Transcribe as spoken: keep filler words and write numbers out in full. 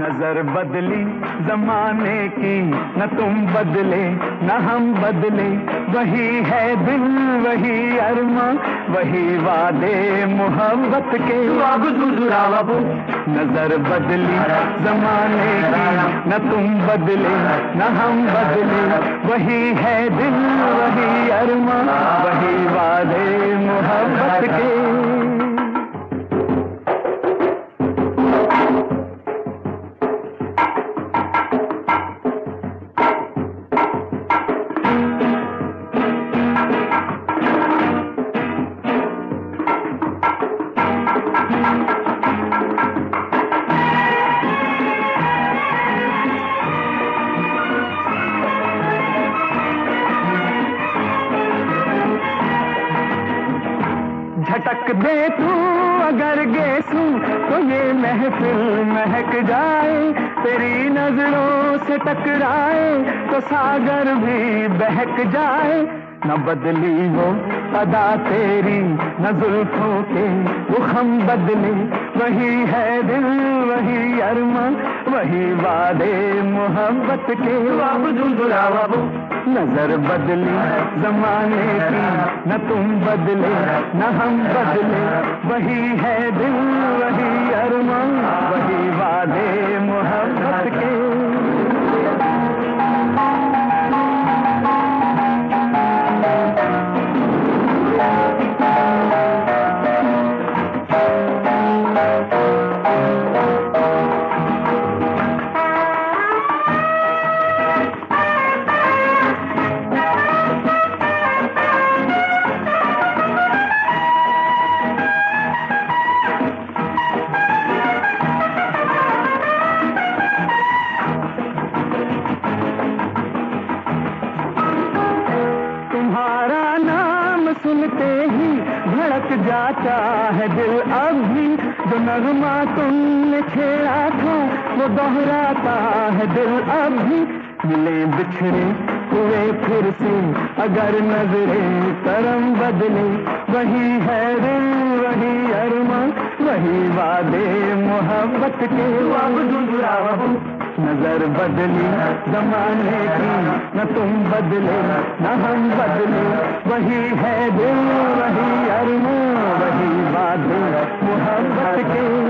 नजर बदली जमाने की, न तुम बदले न हम बदले, वही है दिल वही अरमा, वही वादे मोहब्बत के। नजर बदली जमाने की, न तुम बदले न हम बदले, वही है दिल वही अरमा, वही वादे मोहब्बत के। झटक दे तू अगर गेसू तो ये महफिल महक जाए, तेरी नजरों से टकराए तो सागर भी बहक जाए। न बदली वो अदा तेरी न जुल्फों के वो हम बदले, वही है दिल वही अरमान, वही वादे मोहब्बत के। नजर बदली जमाने की, न तुम बदले न हम बदले, वही है दिल वही अरमान, वही वादे मोहब्बत के। सुनते ही धड़क जाता है दिल, अब भी जो नगमा तुमने छेड़ा था वो दोहराता है दिल अब भी। मिले बिछड़े हुए फिर से अगर नजरें करम बदले, वही है दिल वही अरमान, वही वादे मोहब्बत के। नजर बदली जमाने की, न तुम बदले न हम बदले, वही है दिल वही अरमान, वही वादे मोहब्बत के।